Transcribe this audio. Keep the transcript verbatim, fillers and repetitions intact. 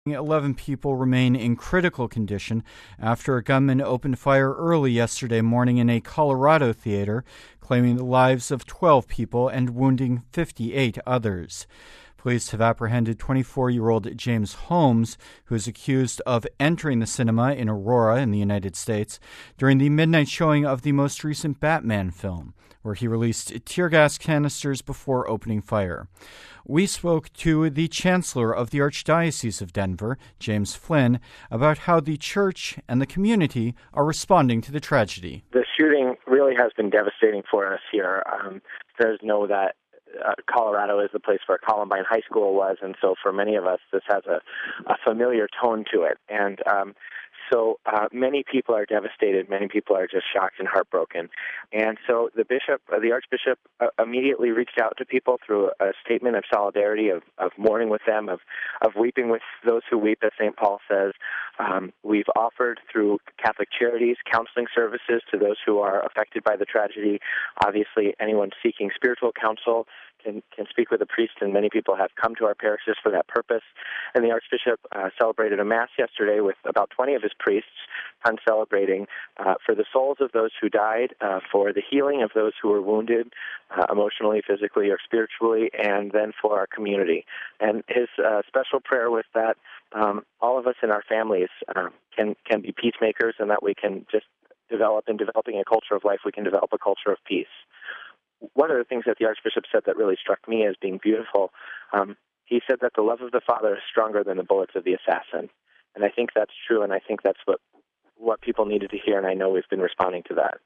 eleven people remain in critical condition after a gunman opened fire early yesterday morning in a Colorado theater, claiming the lives of twelve people and wounding fifty-eight others. Police have apprehended twenty-four-year-old James Holmes, who is accused of entering the cinema in Aurora in the United States during the midnight showing of the most recent Batman film, where he released tear gas canisters before opening fire. We spoke to the Chancellor of the Archdiocese of Denver, James Flynn, about how the church and the community are responding to the tragedy. The shooting really has been devastating for us here. Um, there's no that Uh, Colorado is the place where Columbine High School was, and so for many of us, this has a, a familiar tone to it. And um, so uh, many people are devastated. Many people are just shocked and heartbroken. And so the bishop, uh, the archbishop, uh, immediately reached out to people through a statement of solidarity, of, of mourning with them, of, of weeping with those who weep, as Saint Paul says. Um, we've offered through Catholic Charities counseling services to those who are affected by the tragedy. Obviously, anyone seeking spiritual counsel can, can speak with a priest, and many people have come to our parishes for that purpose. And the Archbishop uh, celebrated a Mass yesterday with about twenty of his priests, and celebrating uh, for the souls of those who died, uh, for the healing of those who were wounded, uh, emotionally, physically, or spiritually, and then for our community. And his uh, special prayer was that um, all of us in our families uh, can, can be peacemakers, and that we can just develop, in developing a culture of life, we can develop a culture of peace. One of the things that the Archbishop said that really struck me as being beautiful, um, he said that the love of the Father is stronger than the bullets of the assassin. And I think that's true, and I think that's what, what people needed to hear, and I know we've been responding to that.